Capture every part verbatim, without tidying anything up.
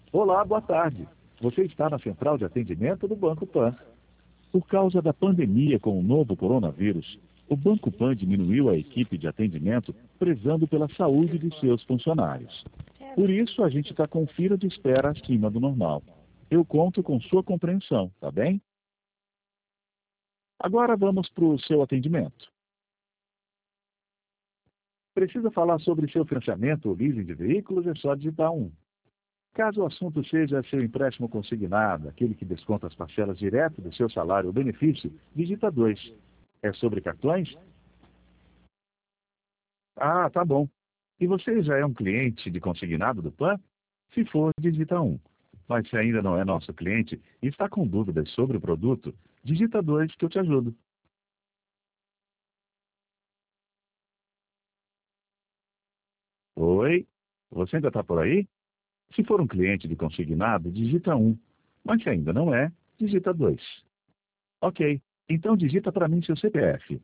Olá, boa tarde. Você está na central de atendimento do Banco Pan. Por causa da pandemia com o novo coronavírus, o Banco Pan diminuiu a equipe de atendimento prezando pela saúde de seus funcionários. Por isso, a gente está com fila de espera acima do normal. Eu conto com sua compreensão, tá bem? Agora vamos para o seu atendimento. Precisa falar sobre seu financiamento ou leasing de veículos? É só digitar um. Caso o assunto seja seu empréstimo consignado, aquele que desconta as parcelas direto do seu salário ou benefício, digita dois. É sobre cartões? Ah, tá bom. E você já é um cliente de consignado do Pan? Se for, digita um. Mas se ainda não é nosso cliente e está com dúvidas sobre o produto, digita dois que eu te ajudo. Oi? Você ainda está por aí? Se for um cliente de consignado, digita um. Mas se ainda não é, digita dois. Ok, então digita para mim seu C P F.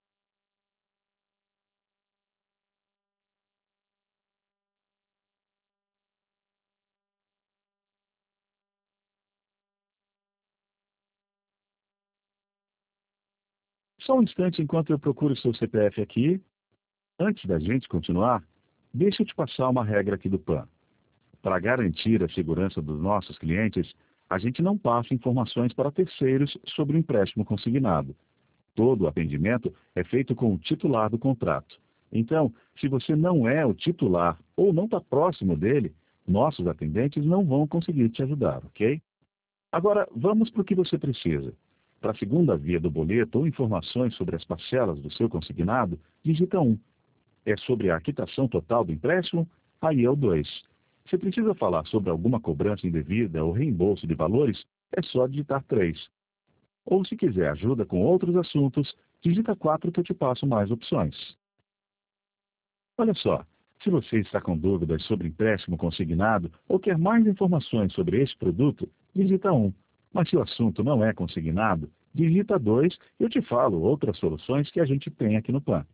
Só um instante enquanto eu procuro seu C P F aqui. Antes da gente continuar, deixa eu te passar uma regra aqui do Pan. Para garantir a segurança dos nossos clientes, a gente não passa informações para terceiros sobre o empréstimo consignado. Todo o atendimento é feito com o titular do contrato. Então, se você não é o titular ou não está próximo dele, nossos atendentes não vão conseguir te ajudar, ok? Agora, vamos para o que você precisa. Para a segunda via do boleto ou informações sobre as parcelas do seu consignado, digita um. É sobre a quitação total do empréstimo? Aí é o dois. Se precisa falar sobre alguma cobrança indevida ou reembolso de valores, é só digitar três. Ou se quiser ajuda com outros assuntos, digita quatro que eu te passo mais opções. Olha só, se você está com dúvidas sobre empréstimo consignado ou quer mais informações sobre esse produto, digita um. Mas se o assunto não é consignado, digita dois e eu te falo outras soluções que a gente tem aqui no Pan.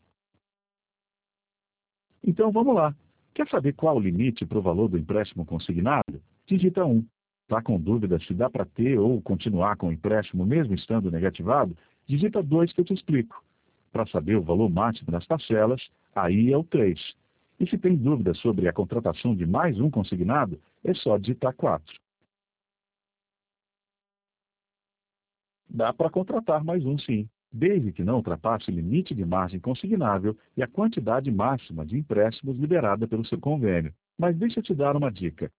Então vamos lá. Quer saber qual o limite para o valor do empréstimo consignado? Digita um. Está com dúvida se dá para ter ou continuar com o empréstimo mesmo estando negativado? Digita dois que eu te explico. Para saber o valor máximo das parcelas, aí é o três. E se tem dúvida sobre a contratação de mais um consignado, é só digitar quatro. Dá para contratar mais um sim, desde que não ultrapasse o limite de margem consignável e a quantidade máxima de empréstimos liberada pelo seu convênio. Mas deixa eu te dar uma dica.